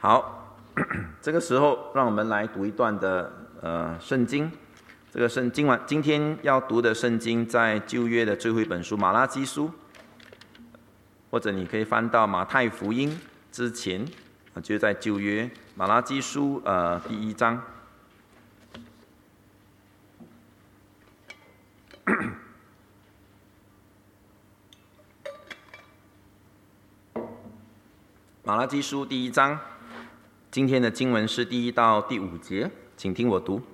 好，这个时候让我们来读一段的圣经。这个今天要读的圣经在旧约的最后一本书马拉基书，或者你可以翻到马太福音之前，就在旧约马拉基书第1章。马拉基书第1章，今天的经文是第1到第5节，请听我读。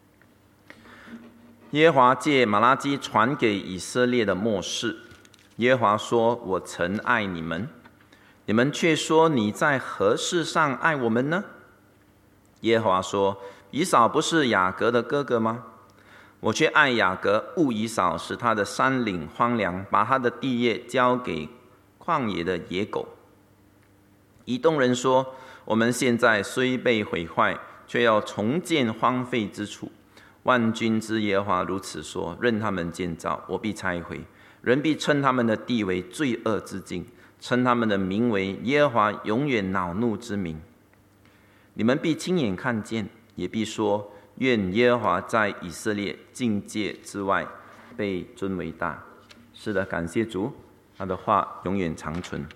耶和华借马拉基传给以色列的末世，耶和华说：“我曾爱你们，你们却说你在何事上爱我们呢？”耶和华说：“以扫不是雅各的哥哥吗？我却爱雅各，恶以扫，使他的山岭荒凉，把他的地业交给旷野的野狗。”以东人说：“我们现在虽被毁坏，却要重建荒废之处。万军之耶和华如此说：任他们建造，我必拆毁。人必称他们的地为罪恶之境，称他们的名为耶和华永远恼怒之名。你们必亲眼看见，也必说：愿耶和华在以色列境界之外被尊为大。”是的，感谢主，他的话永远长存。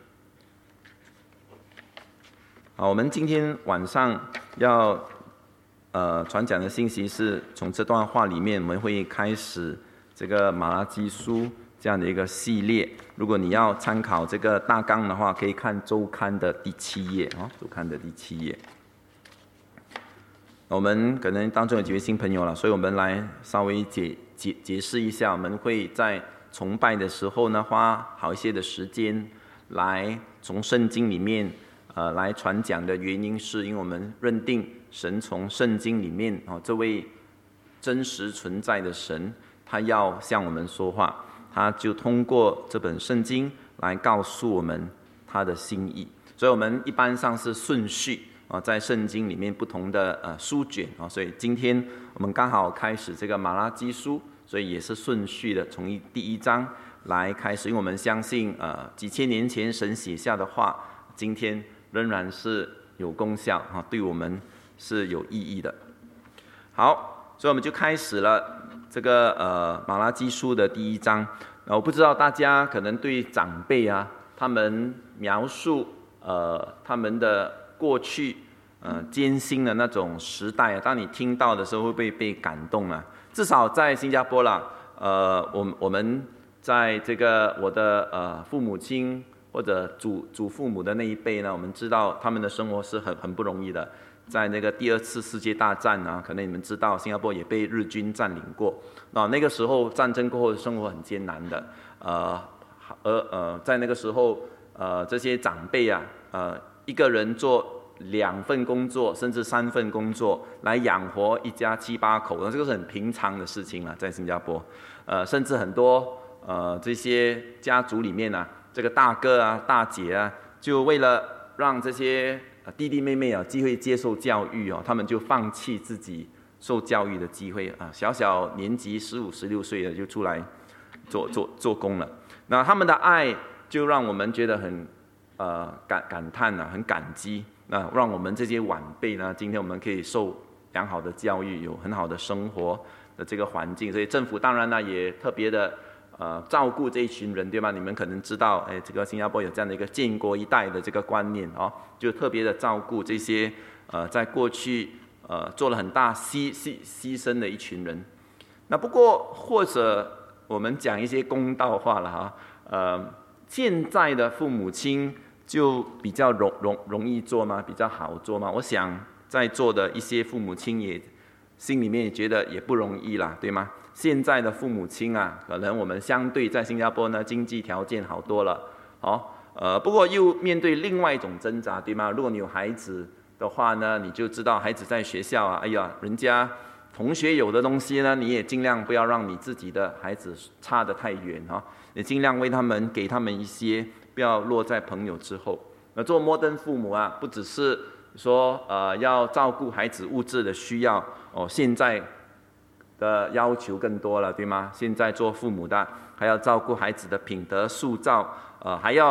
好，我们今天晚上要传讲的信息是从这段话里面，我们会开始这个马拉基书这样的一个系列。如果你要参考这个大纲的话，可以看周刊的第7页啊，周刊的第7页。我们可能当中有几位新朋友了，所以我们来稍微解释一下。我们会在崇拜的时候呢，花好一些的时间来从圣经里面来传讲的原因，是因为我们认定神从圣经里面这位真实存在的神，他要向我们说话，他就通过这本圣经来告诉我们他的心意。所以我们一般上是顺序在圣经里面不同的书卷所以今天我们刚好开始这个马拉基书，所以也是顺序的从第1章来开始，因为我们相信几千年前神写下的话，今天仍然是有功效对我们是有意义的。好，所以我们就开始了这个马拉基书的第1章。我不知道大家可能对长辈他们描述他们的过去艰辛的那种时代当你听到的时候会不会被感动至少在新加坡啦，我们在这个我的父母亲或者祖父母的那一辈呢，我们知道他们的生活是很不容易的。在那个第2次世界大战可能你们知道新加坡也被日军占领过。那个时候战争过后的生活很艰难的。在那个时候这些长辈一个人做2份工作甚至3份工作来养活一家7、8口，这个是很平常的事情了，在新加坡。甚至很多这些家族里面这个大哥大姐就为了让这些弟弟妹妹机会接受教育他们就放弃自己受教育的机会小年纪15、16岁的就出来做工了。那他们的爱就让我们觉得很感叹很感激。那让我们这些晚辈呢，今天我们可以受良好的教育，有很好的生活的这个环境。所以政府当然呢也特别的照顾这一群人，对吗？你们可能知道这个新加坡有这样的一个建国一代的这个观念就特别的照顾这些在过去做了很大牺牲的一群人。那不过或者我们讲一些公道话了现在的父母亲就比较容易做吗？比较好做吗？我想在座的一些父母亲也心里面也觉得也不容易啦，对吗？现在的父母亲可能我们相对在新加坡呢经济条件好多了不过又面对另外一种挣扎，对吗？如果你有孩子的话呢，你就知道孩子在学校人家同学有的东西呢，你也尽量不要让你自己的孩子差得太远也尽量给他们一些，不要落在朋友之后。那做摩登父母不只是说要照顾孩子物质的需要现在的要求更多了，对吗？现在做父母的还要照顾孩子的品德塑造，还要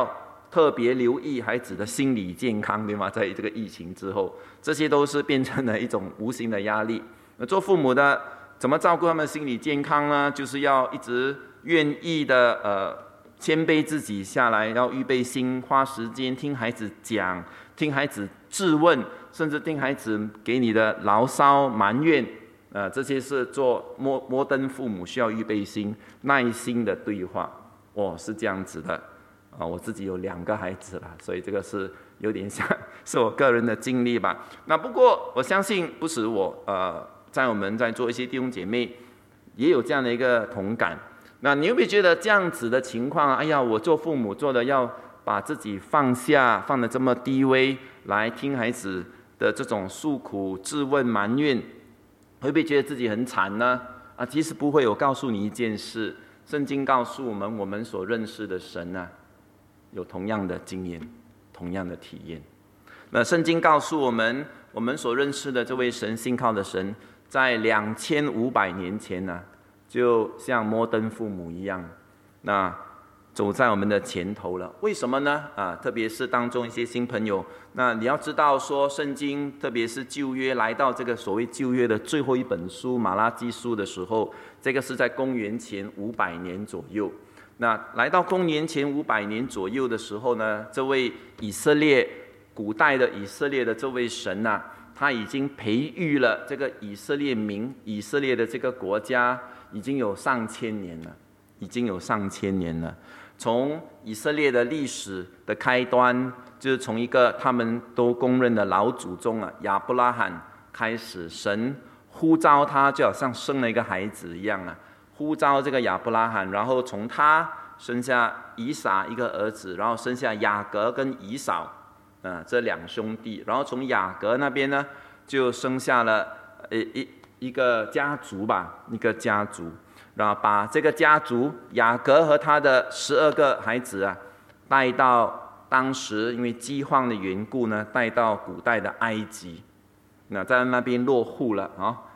特别留意孩子的心理健康，对吗？在这个疫情之后，这些都是变成了一种无形的压力。做父母的怎么照顾他们的心理健康呢？就是要一直愿意的谦卑自己下来，要预备心，花时间听孩子讲，听孩子质问，甚至听孩子给你的牢骚埋怨。这些是做摩登父母需要预备心、耐心的对话。是这样子的。我自己有2个孩子了，所以这个是有点像是我个人的经历吧。那不过我相信不止我，在我们在做一些弟兄姐妹也有这样的一个同感。那你会不会觉得这样子的情况，哎呀，我做父母做的要把自己放下，放得这么低微，来听孩子的这种诉苦、质问、埋怨，会不会觉得自己很惨呢？其实不会。我告诉你一件事，圣经告诉我们，我们所认识的神有同样的经验，同样的体验。那圣经告诉我们，我们所认识的这位神，信靠的神，在2500年前就像摩登父母一样，那走在我们的前头了。为什么呢？特别是当中一些新朋友，那你要知道说，圣经特别是旧约来到这个所谓旧约的最后一本书马拉基书的时候，这个是在公元前500年左右。那来到公元前500年左右的时候呢，这位以色列古代的以色列的这位神他已经培育了这个以色列民，以色列的这个国家已经有上千年了，从以色列的历史的开端，就是从一个他们都公认的老祖宗亚伯拉罕开始，神呼召他，就好像生了一个孩子一样呼召这个亚伯拉罕，然后从他生下以撒一个儿子，然后生下雅各跟以扫这2兄弟，然后从雅各那边呢就生下了一个家族吧，然后把这个家族雅各和他的12个孩子带到当时因为饥荒的缘故呢，带到古代的埃及，那在那边落户了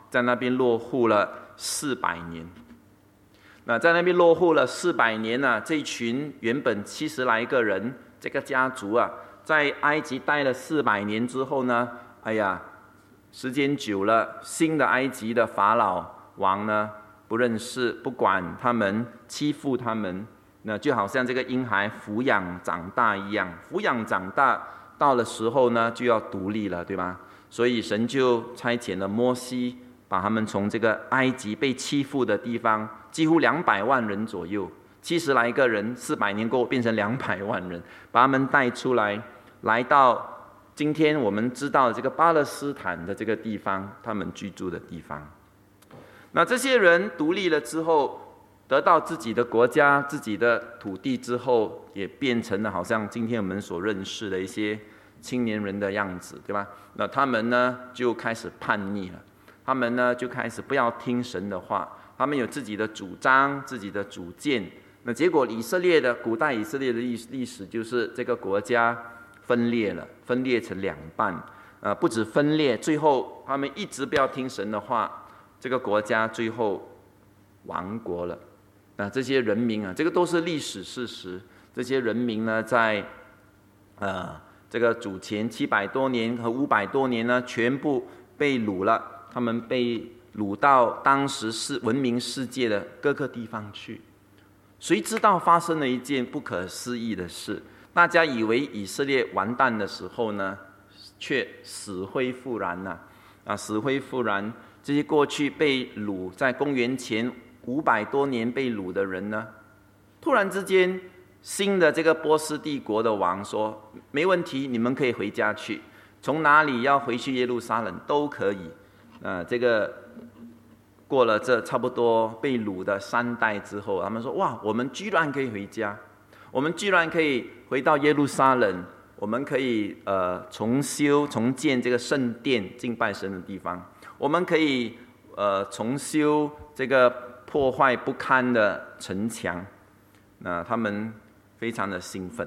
400年。那在那边落户了400年这一群原本70来个人，这个家族在埃及待了400年之后呢，时间久了，新的埃及的法老王呢不认识，不管他们，欺负他们，那就好像这个婴孩抚养长大一样，抚养长大到了时候呢就要独立了，对吧？所以神就差遣了摩西，把他们从这个埃及被欺负的地方，几乎200万人左右，70来个人，400年过后变成200万人，把他们带出来，来到今天我们知道的这个巴勒斯坦的这个地方，他们居住的地方。那这些人独立了之后，得到自己的国家、自己的土地之后，也变成了好像今天我们所认识的一些青年人的样子，对吧？那他们呢就开始叛逆了，他们呢就开始不要听神的话，他们有自己的主张、自己的主见。那结果古代以色列的历史就是这个国家分裂成2半，不止分裂，最后他们一直不要听神的话，这个国家最后亡国了。这些人民这个都是历史事实。这些人民呢，在这个主前700多年和500多年呢，全部被掳了。他们被掳到当时是闻名世界的各个地方去。谁知道发生了一件不可思议的事？大家以为以色列完蛋的时候呢，却死灰复燃死灰复燃。这些过去被掳，在公元前500多年被掳的人呢，突然之间，新的这个波斯帝国的王说：“没问题，你们可以回家去，从哪里要回去耶路撒冷都可以。”这个过了这差不多被掳的3代之后，他们说：“哇，我们居然可以回家，我们居然可以回到耶路撒冷，我们可以重建这个圣殿敬拜神的地方。”我们可以重修这个破坏不堪的城墙。那他们非常的兴奋。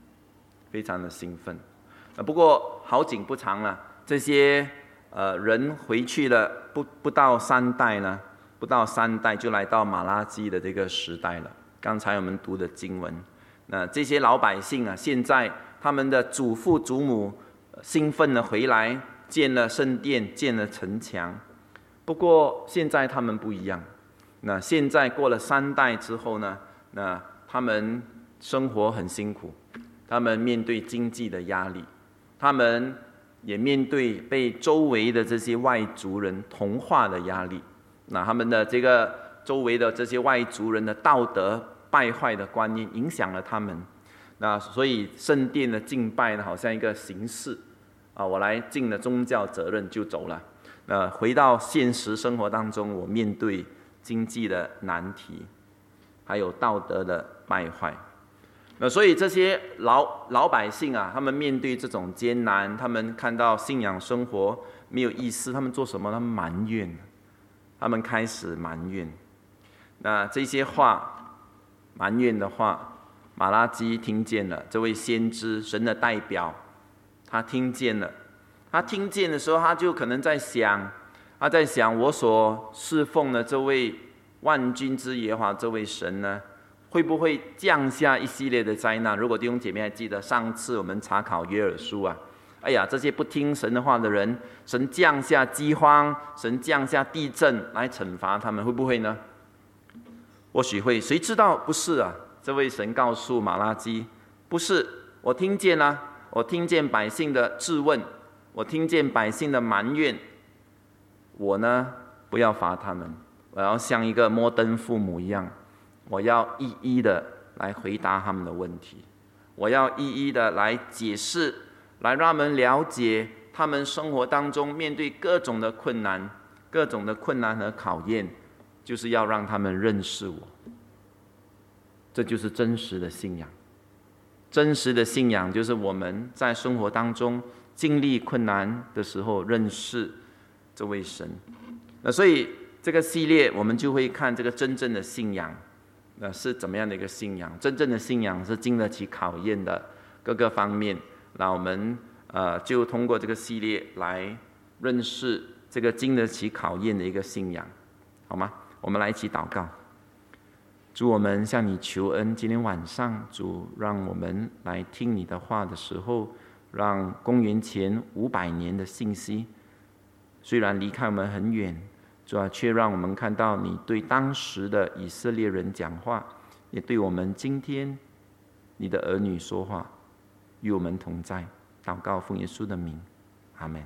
不过好景不长了，这些人回去了不到3代就来到马拉基的这个时代了。刚才我们读的经文， 那这些老百姓啊，现在他们的祖父祖母兴奋地回来，建了圣殿，建了城墙。不过现在他们不一样。那现在过了3代之后呢，那他们生活很辛苦，他们面对经济的压力，他们也面对被周围的这些外族人同化的压力。那他们的这个周围的这些外族人的道德败坏的观念影响了他们。那所以圣殿的敬拜呢，好像一个形式啊，我来尽了宗教责任就走了。回到现实生活当中，我面对经济的难题，还有道德的败坏。所以这些老百姓啊，他们面对这种艰难，他们看到信仰生活没有意思，他们做什么？他们埋怨，他们开始埋怨。那这些话，埋怨的话，马拉基听见了，这位先知，神的代表，他听见了。他听见的时候，他就可能在想，我所侍奉的这位万军之耶和华这位神呢，会不会降下一系列的灾难？如果弟兄姐妹还记得上次我们查考约珥书啊，哎呀，这些不听神的话的人，神降下饥荒，神降下地震来惩罚他们，会不会呢？或许会，谁知道？不是啊！这位神告诉马拉基，不是，我听见了，我听见百姓的质问，我听见百姓的埋怨，我呢，不要罚他们，我要像一个摩登父母一样，我要一一的来回答他们的问题，我要一一的来解释，来让他们了解他们生活当中面对各种的困难和考验，就是要让他们认识我。这就是真实的信仰。真实的信仰就是我们在生活当中经历困难的时候认识这位神。所以这个系列我们就会看这个真正的信仰是怎么样的一个信仰。真正的信仰是经得起考验的各个方面。那我们就通过这个系列来认识这个经得起考验的一个信仰，好吗？我们来一起祷告。主，我们向你求恩，今天晚上，主让我们来听你的话的时候，让公元前500年的信息，虽然离开我们很远，主啊，却让我们看到你对当时的以色列人讲话，也对我们今天你的儿女说话，与我们同在。祷告奉耶稣的名，阿们。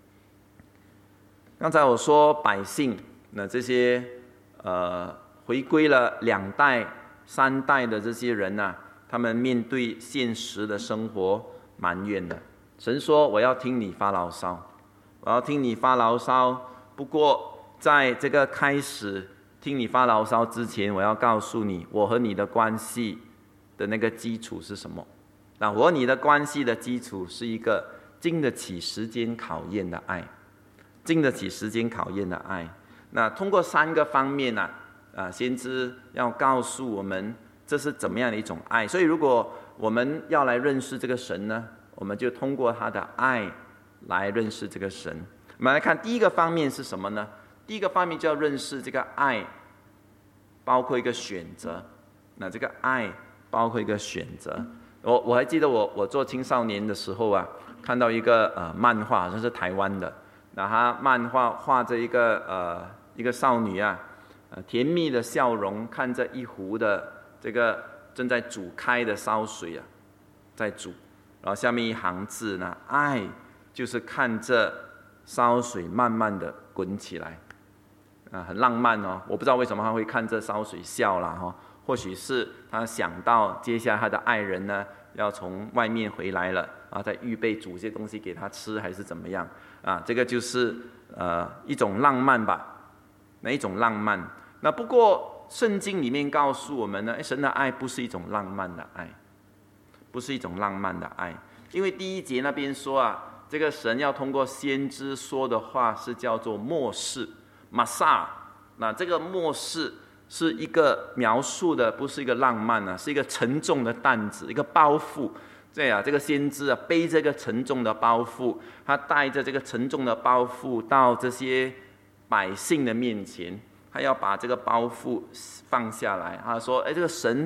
刚才我说百姓，那这些回归了2代、3代的这些人啊，他们面对现实的生活埋怨的。神说：“我要听你发牢骚，我要听你发牢骚。不过，在这个开始听你发牢骚之前，我要告诉你，我和你的关系的那个基础是什么？那我和你的关系的基础是一个经得起时间考验的爱，经得起时间考验的爱。那通过3个方面呢？先知要告诉我们这是怎么样的一种爱。所以如果我们要来认识这个神呢，我们就通过他的爱来认识这个神。我们来看第一个方面是什么呢？第一个方面就要认识这个爱包括一个选择。那这个爱包括一个选择。我还记得我做青少年的时候啊，看到一个漫画，好像是台湾的。那他漫画画着一个少女啊，甜蜜的笑容，看着一壶的这个正在煮开的烧水啊，在煮。然后下面一行字呢，爱就是看着烧水慢慢的滚起来，很浪漫哦。我不知道为什么他会看着烧水笑啦哈，或许是他想到接下来他的爱人呢要从外面回来了啊，再预备煮些东西给他吃，还是怎么样啊？这个就是一种浪漫吧，哪一种浪漫？那不过圣经里面告诉我们呢，神的爱不是一种浪漫的爱，不是一种浪漫的爱，因为第1节那边说啊，这个神要通过先知说的话是叫做末世 Masa。 那这个末世是一个描述的，不是一个浪漫啊，是一个沉重的担子，一个包袱。对啊，这个先知啊背着一个沉重的包袱，他带着这个沉重的包袱到这些百姓的面前，他要把这个包袱放下来。他说：“这个神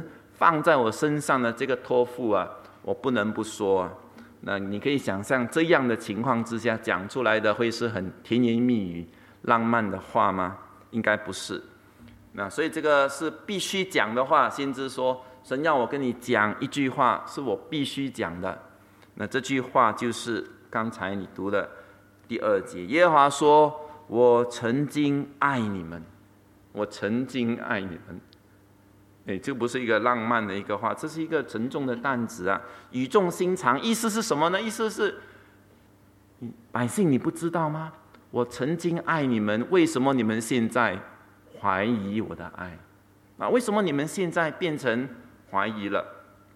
放在我身上的这个托付啊，我不能不说啊。那你可以想象这样的情况之下讲出来的会是很甜言蜜语、浪漫的话吗？应该不是。那所以这个是必须讲的话。先知说，神要我跟你讲一句话，是我必须讲的。那这句话就是刚才你读的第2节，耶和华说：“我曾经爱你们，我曾经爱你们。”这不是一个浪漫的一个话，这是一个沉重的担子啊，语重心长。意思是什么呢？意思是，百姓你不知道吗？我曾经爱你们，为什么你们现在怀疑我的爱？为什么你们现在变成怀疑了？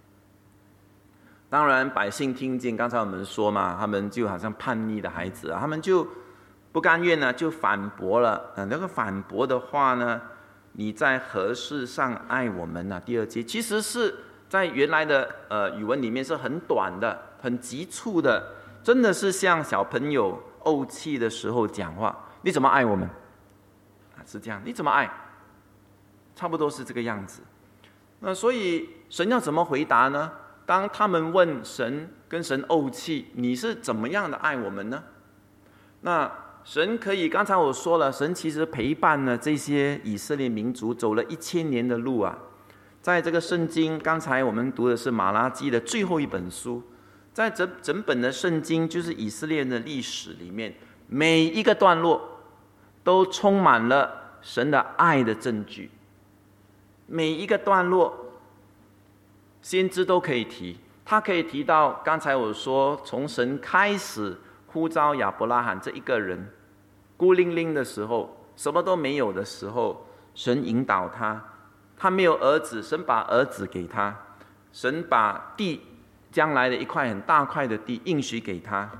当然，百姓听见刚才我们说嘛，他们就好像叛逆的孩子啊，他们就不甘愿呢，就反驳了。那个反驳的话呢，你在何事上爱我们呢？第2节其实是在原来的语文里面是很短的、很急促的，真的是像小朋友怄气的时候讲话。你怎么爱我们？是这样，你怎么爱？差不多是这个样子。那所以神要怎么回答呢？当他们问神，跟神怄气，你是怎么样的爱我们呢？那神可以，刚才我说了，神其实陪伴了这些以色列民族走了1000年的路啊。在这个圣经，刚才我们读的是马拉基的最后一本书，在整本的圣经，就是以色列的历史里面，每一个段落都充满了神的爱的证据。每一个段落，先知都可以提，他可以提到刚才我说，从神开始呼召亚伯拉罕这一个人，孤零零的时候，什么都没有的时候，神引导他，他没有儿子，神把儿子给他，神把地，将来的一块很大块的地应许给他。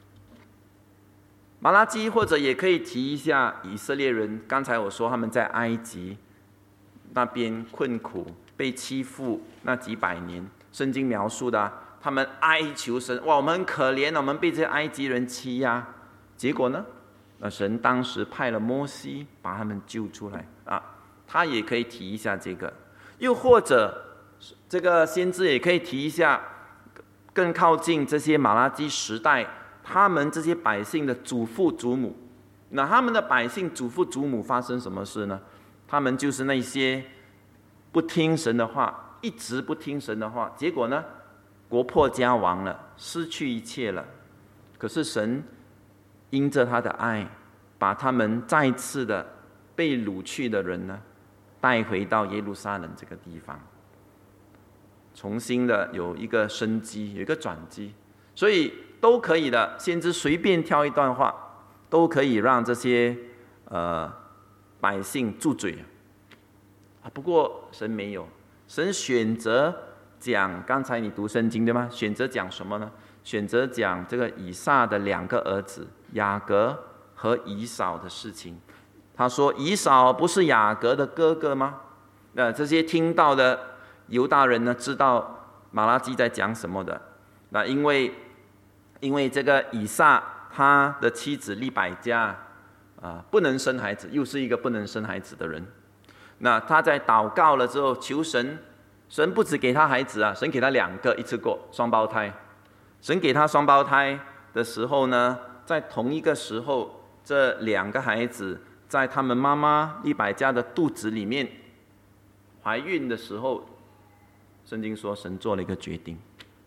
马拉基或者也可以提一下以色列人，刚才我说他们在埃及那边困苦被欺负那几百年，圣经描述的他们哀求神，哇，我们很可怜，我们被这些埃及人欺压。结果呢，神当时派了摩西把他们救出来啊。他也可以提一下这个。又或者这个先知也可以提一下更靠近这些马拉基时代，他们这些百姓的祖父祖母。那他们的百姓祖父祖母发生什么事呢？他们就是那些不听神的话，一直不听神的话，结果呢，国破家亡了，失去一切了。可是神因着他的爱，把他们再次的被掳去的人呢，带回到耶路撒冷这个地方，重新的有一个生机，有一个转机。所以都可以的，先知随便挑一段话，都可以让这些百姓住嘴啊。不过神没有，神选择讲，刚才你读圣经对吗？选择讲什么呢？选择讲这个以撒的2个儿子雅各和以扫的事情。他说以扫不是雅各的哥哥吗？这些听到的犹大人呢，知道马拉基在讲什么的。那因为这个以撒他的妻子利百加不能生孩子，又是一个不能生孩子的人。那他在祷告了之后求神，神不只给他孩子啊，神给他2个一次过双胞胎。神给他双胞胎的时候呢，在同一个时候，这2个孩子在他们妈妈利百加的肚子里面怀孕的时候，圣经说神做了一个决定，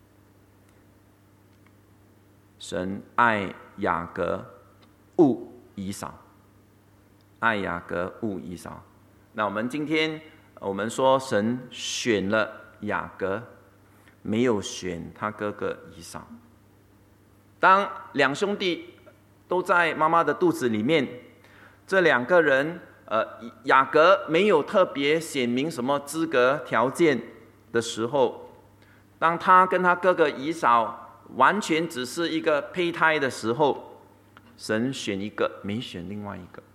神爱雅各恶以扫，爱雅各恶以扫。那我们今天我们说神选了雅各，没有选他哥哥以扫。当2兄弟都在妈妈的肚子里面，这2个人雅各没有特别显明什么资格条件的时候，当他跟他哥哥以扫完全只是一个胚胎的时候，神选一个，没选另外一个。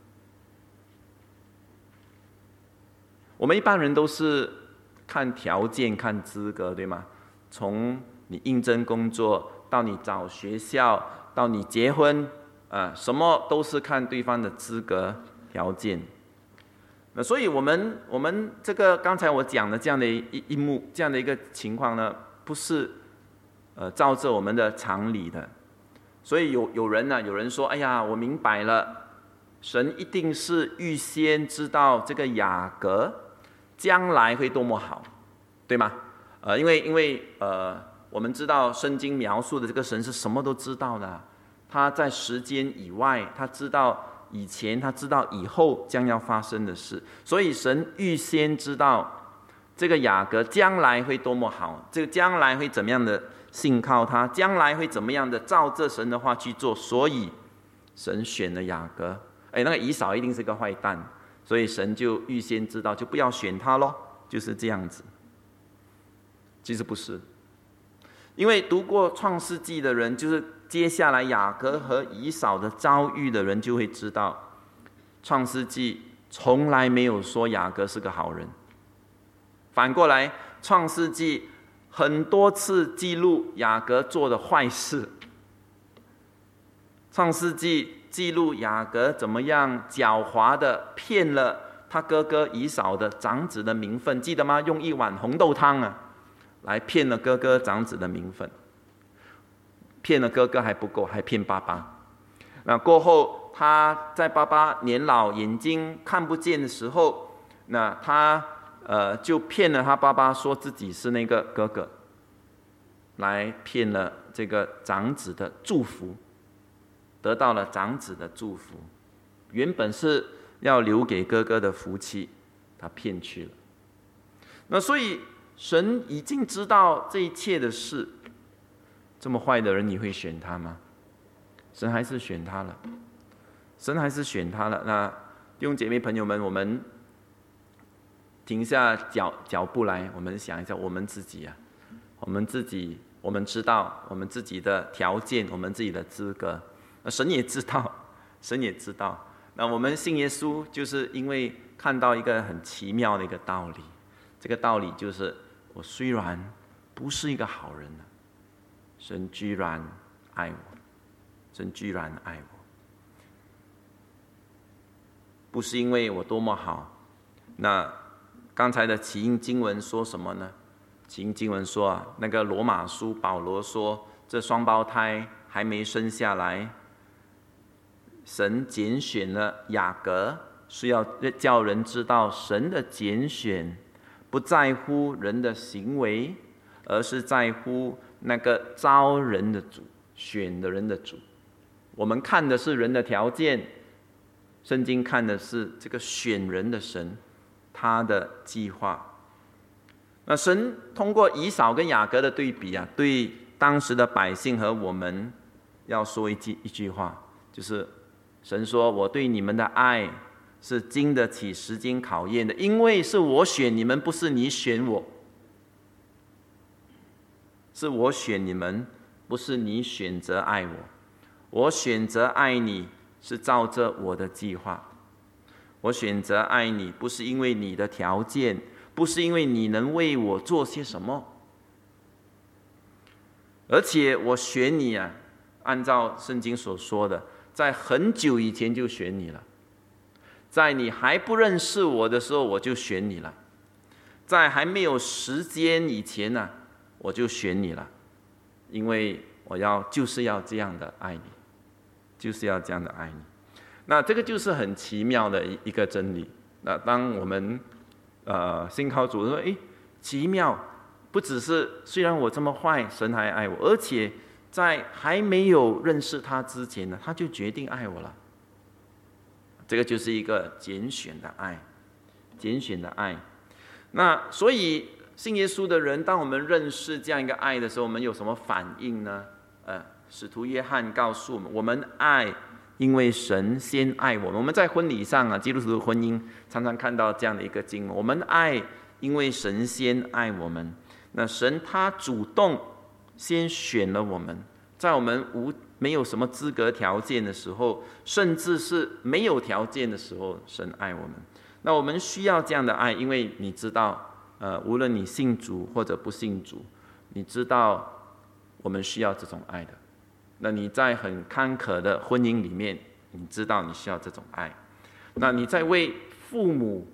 我们一般人都是看条件、看资格，对吗？从你应征工作到你找学校，到你结婚，什么都是看对方的资格条件。 所以我们这个刚才我讲的这样的一幕，这样的一个情况呢，不是照着我们的常理的。所以有人说，哎呀，我明白了，神一定是预先知道这个雅各将来会多么好，对吗？因为我们知道圣经描述的这个神是什么都知道的，他在时间以外，他知道以前，他知道以后将要发生的事，所以神预先知道这个雅各将来会多么好，这个将来会怎么样的信靠他，将来会怎么样的照着神的话去做，所以神选了雅各。那个以扫一定是个坏蛋，所以神就预先知道，就不要选他咯，就是这样子。其实不是，因为读过创世纪的人，就是接下来雅各和以扫的遭遇的人，就会知道创世纪从来没有说雅各是个好人，反过来创世纪很多次记录雅各做的坏事。创世纪记录雅各怎么样狡猾的骗了他哥哥以扫的长子的名分，记得吗？用一碗红豆汤来骗了哥哥长子的名分，骗了哥哥还不够，还骗爸爸。那过后他在爸爸年老眼睛看不见的时候，那他就骗了他爸爸，说自己是那个哥哥，来骗了这个长子的祝福，得到了长子的祝福，原本是要留给哥哥的福气，他骗去了。那所以神已经知道这一切的事，这么坏的人你会选他吗？神还是选他了，神还是选他了。那弟兄姐妹朋友们，我们停下脚步来，我们想一下我们自己我们知道我们自己的条件，我们自己的资格，神也知道，神也知道。那我们信耶稣，就是因为看到一个很奇妙的一个道理，这个道理就是我虽然不是一个好人，神居然爱我，神居然爱我，不是因为我多么好。那刚才的起因经文说什么呢？起因经文说那个罗马书保罗说，这双胞胎还没生下来，神拣选了雅各，是要叫人知道神的拣选不在乎人的行为，而是在乎那个招人的主，选的人的主。我们看的是人的条件，圣经看的是这个选人的神，他的计划。那神通过以扫跟雅各的对比对当时的百姓和我们要说一句话，就是神说，我对你们的爱是经得起时间考验的，因为是我选你们，不是你选我，是我选你们，不是你选择爱我，我选择爱你是照着我的计划，我选择爱你不是因为你的条件，不是因为你能为我做些什么，而且我选你按照圣经所说的，在很久以前就选你了，在你还不认识我的时候我就选你了，在还没有时间以前我就选你了，因为我就是要这样的爱你，就是要这样的爱你。那这个就是很奇妙的一个真理。那当我们信靠主说，奇妙，不只是虽然我这么坏，神还爱我，而且在还没有认识他之前他就决定爱我了。这个就是一个拣选的爱，拣选的爱。那所以信耶稣的人，当我们认识这样一个爱的时候，我们有什么反应呢？使徒约翰告诉我们，我们爱，因为神先爱我们。我们在婚礼上基督徒的婚姻常常看到这样的一个经文，我们爱，因为神先爱我们。那神他主动先选了我们，在我们没有什么资格条件的时候，甚至是没有条件的时候，神爱我们。那我们需要这样的爱，因为你知道无论你信主或者不信主，你知道我们需要这种爱的。那你在很坎坷的婚姻里面，你知道你需要这种爱。那你在为父母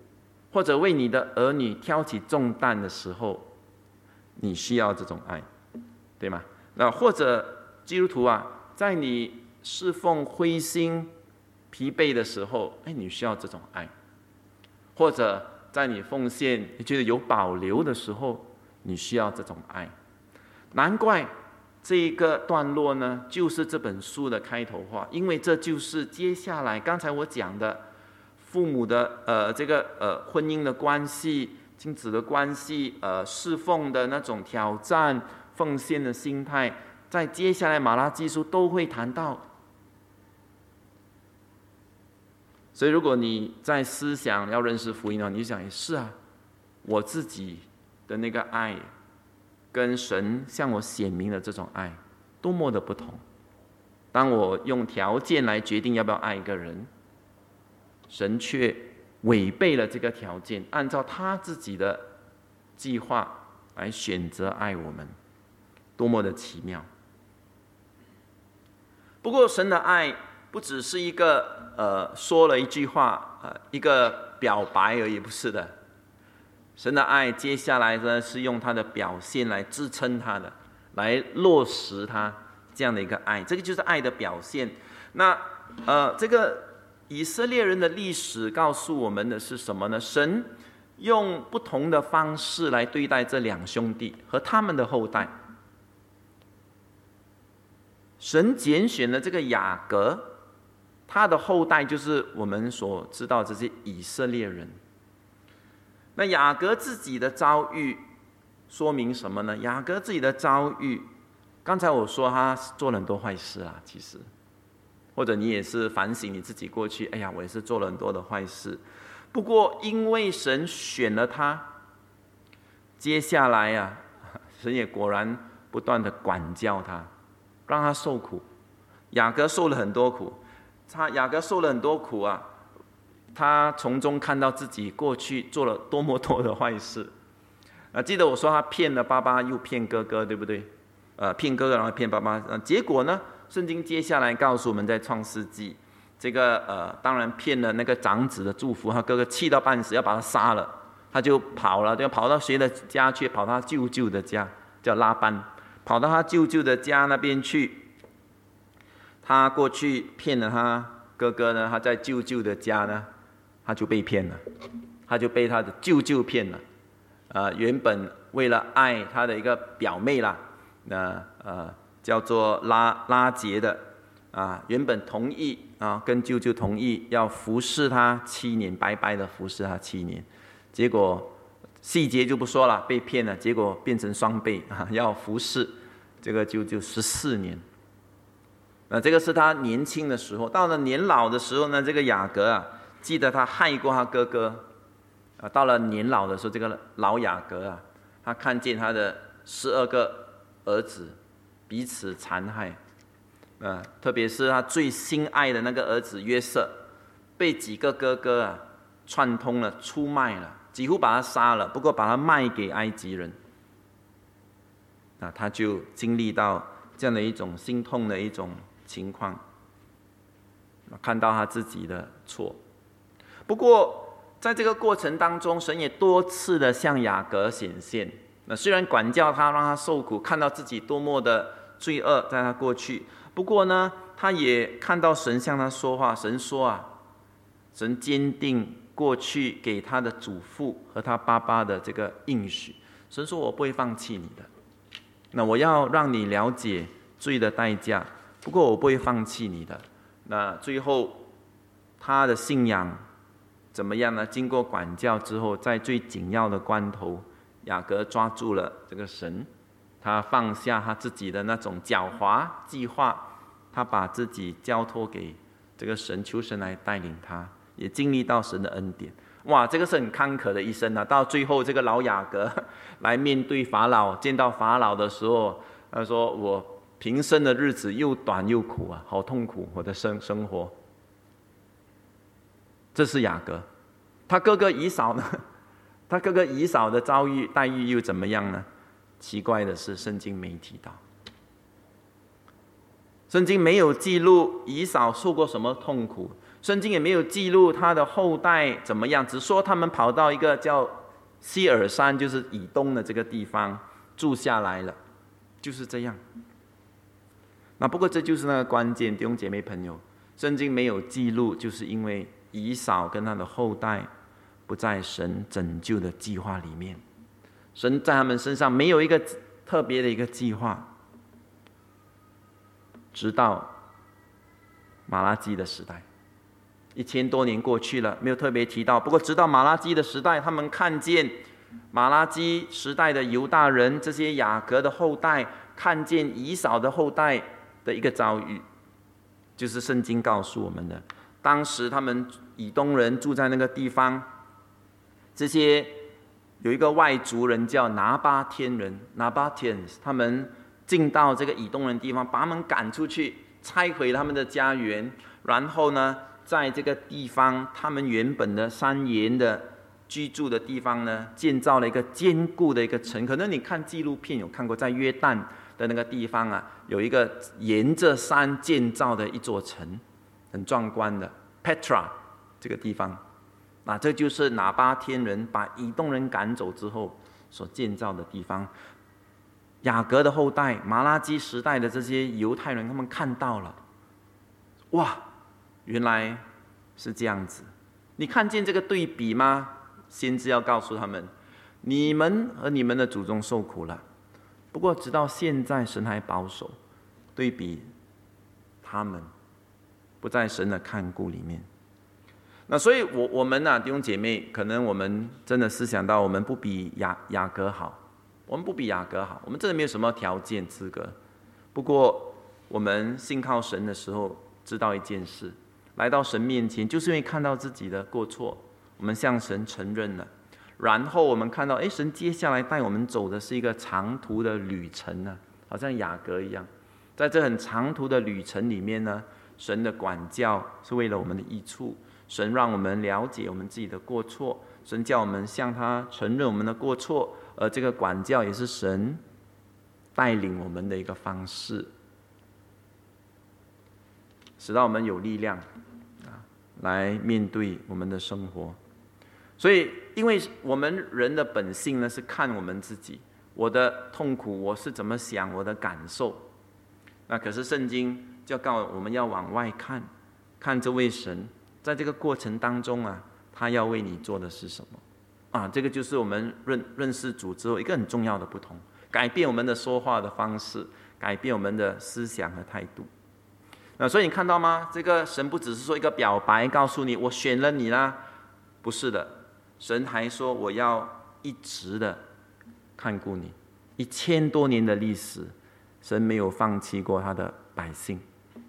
或者为你的儿女挑起重担的时候，你需要这种爱，对吗？那或者基督徒啊，在你侍奉灰心疲惫的时候，你需要这种爱；或者在你奉献你觉得有保留的时候，你需要这种爱。难怪这一个段落呢，就是这本书的开头话，因为这就是接下来刚才我讲的父母的婚姻的关系、亲子的关系、侍奉的那种挑战、奉献的心态，在接下来马拉基书都会谈到。所以如果你在思想要认识福音，你就想是啊，我自己的那个爱跟神向我显明的这种爱多么的不同。当我用条件来决定要不要爱一个人，神却违背了这个条件，按照他自己的计划来选择爱我们，多么的奇妙。不过神的爱不只是一个说了一句话，一个表白而已，不是的。神的爱接下来呢，是用他的表现来支撑他的，来落实他这样的一个爱，这个就是爱的表现。那这个以色列人的历史告诉我们的是什么呢？神用不同的方式来对待这两兄弟和他们的后代。神拣选了这个雅各，他的后代就是我们所知道这些以色列人。那雅各自己的遭遇说明什么呢？雅各自己的遭遇，刚才我说他做了很多坏事啊，其实，或者你也是反省你自己过去，我也是做了很多的坏事。不过因为神选了他，接下来啊，神也果然不断的管教他，让他受苦。雅各受了很多苦，雅各受了很多苦啊，他从中看到自己过去做了多么多的坏事。记得我说他骗了爸爸又骗哥哥，对不对？骗哥哥然后骗爸爸，结果呢？圣经接下来告诉我们，在创世纪，这个当然骗了那个长子的祝福，他哥哥气到半死，要把他杀了，他就跑了，就跑到谁的家去？跑到他舅舅的家，叫拉班，跑到他舅舅的家那边去。他过去骗了他哥哥呢，他在舅舅的家呢，他就被骗了，他就被他的舅舅骗了。原本为了爱他的一个表妹啦，叫做拉结的，原本同意跟舅舅同意要服侍他7年，白白的服侍他7年，结果细节就不说了，被骗了，结果变成双倍，要服侍这个舅舅14年。这个是他年轻的时候。到了年老的时候呢，这个雅各记得他害过他哥哥。到了年老的时候，这个老雅各他看见他的12个儿子彼此残害，特别是他最心爱的那个儿子约瑟，被几个哥哥串通了，出卖了，几乎把他杀了，不过把他卖给埃及人。他就经历到这样的一种心痛的一种情况，看到他自己的错。不过在这个过程当中，神也多次的向雅各显现。虽然管教他，让他受苦，看到自己多么的罪恶在他过去，不过呢，他也看到神向他说话。神说神坚定过去给他的祖父和他爸爸的这个应许。神说：“我不会放弃你的。那我要让你了解罪的代价，不过我不会放弃你的。”那最后他的信仰怎么样呢？经过管教之后，在最紧要的关头，雅各抓住了这个神，他放下他自己的那种狡猾计划，他把自己交托给这个神，求神来带领他，也经历到神的恩典。哇，这个是很坎坷的一生啊！到最后，这个老雅各来面对法老，见到法老的时候，他说：“我平生的日子又短又苦啊，好痛苦，我的生活。”这是雅各。他哥哥以扫呢？他哥哥以扫的遭遇待遇又怎么样呢？奇怪的是，圣经没提到，圣经没有记录以扫受过什么痛苦， 圣经也没有记录他的后代怎么样，只说他们跑到一个叫希尔山，就是以东的这个地方住下来了，就是这样。那不过这就是那个关键，弟兄姐妹朋友，圣经没有记录，就是因为以扫跟他的后代不在神拯救的计划里面，神在他们身上没有一个特别的一个计划，直到马拉基的时代，1000多年过去了，没有特别提到。不过直到马拉基的时代，他们看见马拉基时代的犹大人，这些雅各的后代，看见以扫的后代的一个遭遇，就是圣经告诉我们的。当时他们以东人住在那个地方，这些有一个外族人叫拿巴天人 （Nabateans）， 他们进到这个以东人地方，把他们赶出去，拆毁他们的家园，然后呢，在这个地方，他们原本的山岩的居住的地方呢，建造了一个坚固的一个城。可能你看纪录片有看过，在约旦的那个地方啊，有一个沿着山建造的一座城，很壮观的 Petra 这个地方。这就是拿巴天人把以东人赶走之后所建造的地方。雅各的后代，马拉基时代的这些犹太人，他们看到了，哇，原来是这样子。你看见这个对比吗？先知要告诉他们，你们和你们的祖宗受苦了，不过直到现在神还保守，对比他们不在神的看顾里面。那所以我们弟兄姐妹，可能我们真的思想到，我们不比雅各好，我们不比雅各好，我们真的没有什么条件资格。不过我们信靠神的时候，知道一件事，来到神面前，就是因为看到自己的过错，我们向神承认了，然后我们看到，神接下来带我们走的是一个长途的旅程呢，好像雅各一样，在这很长途的旅程里面呢，神的管教是为了我们的益处。神让我们了解我们自己的过错，神叫我们向他承认我们的过错，而这个管教也是神带领我们的一个方式，使到我们有力量来面对我们的生活。所以因为我们人的本性呢，是看我们自己，我的痛苦我是怎么想，我的感受。那可是圣经就告诉我们要往外看，看这位神在这个过程当中他要为你做的是什么这个就是我们认识主之后一个很重要的不同，改变我们的说话的方式，改变我们的思想和态度。所以你看到吗？这个神不只是说一个表白，告诉你我选了你啦，不是的，神还说我要一直的看顾你，1000多年的历史，神没有放弃过他的百姓。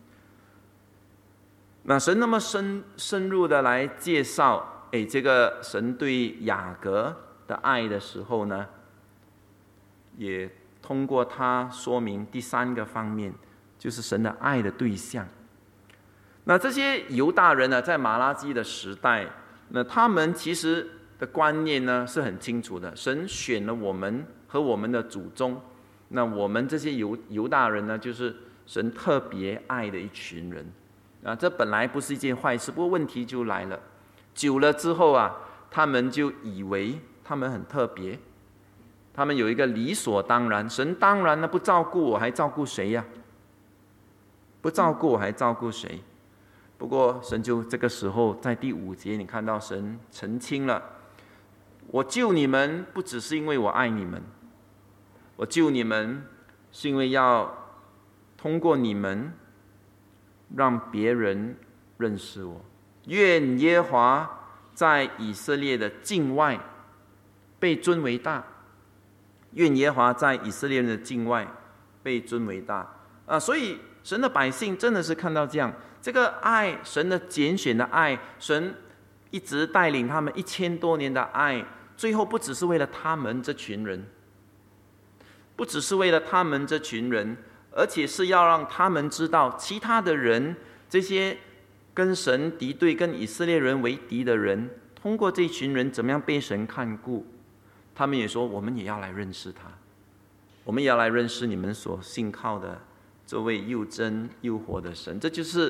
那神那么深入的来介绍这个神对雅各的爱的时候呢，也通过他说明第3个方面，就是神的爱的对象。那这些犹大人呢，在马拉基的时代，那他们其实的观念呢是很清楚的，神选了我们和我们的祖宗，那我们这些犹大人呢，就是神特别爱的一群人这本来不是一件坏事，不过问题就来了，久了之后他们就以为他们很特别，他们有一个理所当然，神当然不照顾我还照顾谁呀？不照顾我还照顾谁？不过神就这个时候在第5节，你看到神澄清了，我救你们不只是因为我爱你们，我救你们是因为要通过你们让别人认识我。愿耶和华在以色列的境外被尊为大，愿耶和华在以色列人的境外被尊为大所以神的百姓真的是看到这样，这个爱，神的拣选的爱，神一直带领他们1000多年的爱，最后不只是为了他们这群人，不只是为了他们这群人，而且是要让他们知道其他的人，这些跟神敌对、跟以色列人为敌的人，通过这群人怎么样被神看顾，他们也说我们也要来认识他，我们也要来认识你们所信靠的这位又真又活的神。这就是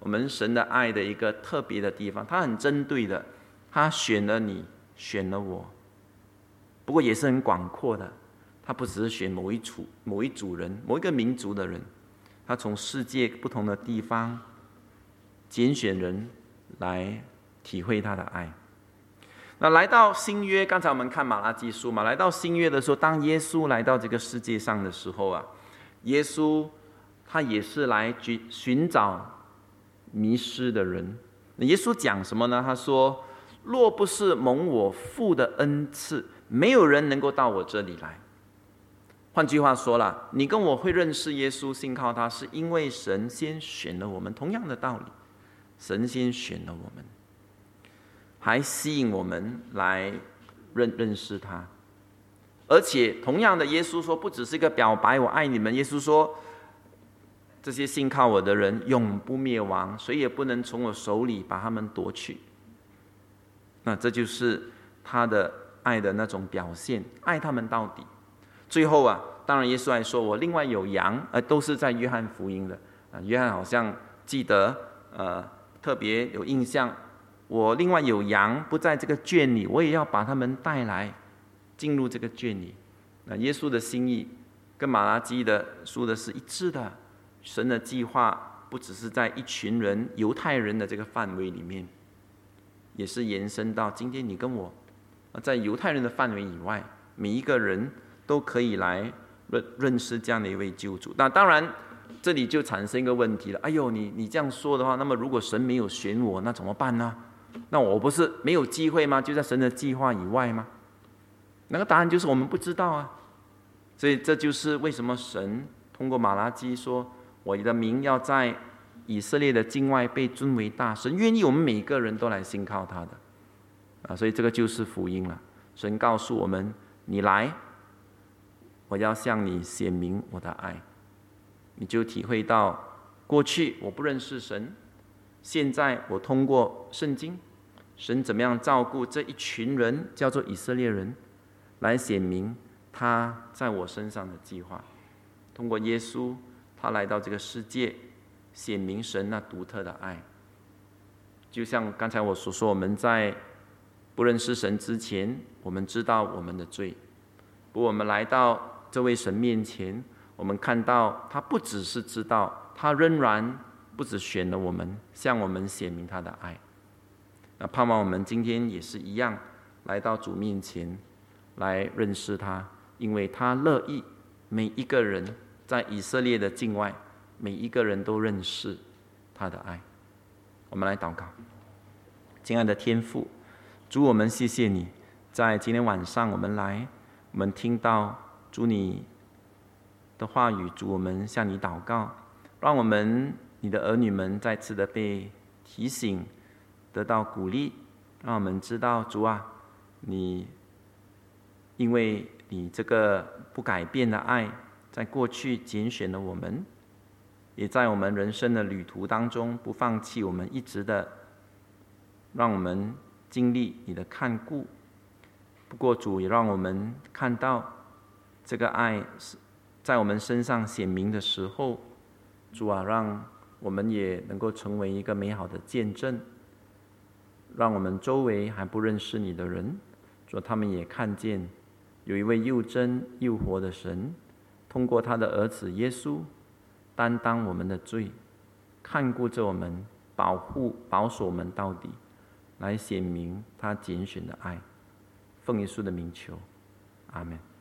我们神的爱的一个特别的地方，他很针对的，他选了你，选了我，不过也是很广阔的，他不只是选某一组人，某一个民族的人，他从世界不同的地方拣选人来体会他的爱。那来到新约，刚才我们看马拉基书嘛，来到新约的时候，当耶稣来到这个世界上的时候啊，耶稣他也是来寻找迷失的人。耶稣讲什么呢？他说：若不是蒙我父的恩赐，没有人能够到我这里来。换句话说了，你跟我会认识耶稣，信靠他，是因为神先选了我们。同样的道理，神先选了我们，还吸引我们来认识他。而且同样的，耶稣说不只是一个表白我爱你们，耶稣说这些信靠我的人永不灭亡，谁也不能从我手里把他们夺去。那这就是他的爱的那种表现，爱他们到底。最后啊，当然耶稣还说我另外有羊，都是在约翰福音的。约翰好像记得特别有印象，我另外有羊不在这个圈里，我也要把他们带来进入这个圈里。耶稣的心意跟马拉基的书的是一致的，神的计划不只是在一群人犹太人的这个范围里面，也是延伸到今天你跟我，在犹太人的范围以外，每一个人都可以来认识这样的一位救主。那当然这里就产生一个问题了，哎呦，你这样说的话，那么如果神没有选我，那怎么办呢？那我不是没有机会吗？就在神的计划以外吗？那个答案就是我们不知道啊。所以这就是为什么神通过马拉基说，我的名要在以色列的境外被尊为大。神愿意我们每个人都来信靠他的所以这个就是福音了。神告诉我们，你来，我要向你显明我的爱。你就体会到过去我不认识神，现在我通过圣经，神怎么样照顾这一群人叫做以色列人，来显明他在我身上的计划。通过耶稣，他来到这个世界，显明神那独特的爱。就像刚才我所说，我们在不认识神之前，我们知道我们的罪，不过我们来到这位神面前，我们看到他不只是知道，他仍然不只选了我们，向我们显明他的爱。盼望我们今天也是一样，来到主面前来认识他，因为他乐意每一个人在以色列的境外，每一个人都认识他的爱。我们来祷告。亲爱的天父，主，我们谢谢你，在今天晚上我们来，我们听到主你的话语，主，我们向你祷告，让我们你的儿女们再次的被提醒，得到鼓励，让我们知道主啊，你因为你这个不改变的爱，在过去拣选了我们，也在我们人生的旅途当中不放弃我们，一直的让我们经历你的看顾。不过主也让我们看到这个爱在我们身上显明的时候，主啊，让我们也能够成为一个美好的见证，让我们周围还不认识你的人，主，他们也看见有一位又真又活的神，通过他的儿子耶稣担当我们的罪，看顾着我们，保护保守我们到底，来显明他拣选的爱。奉耶稣的名求，阿们。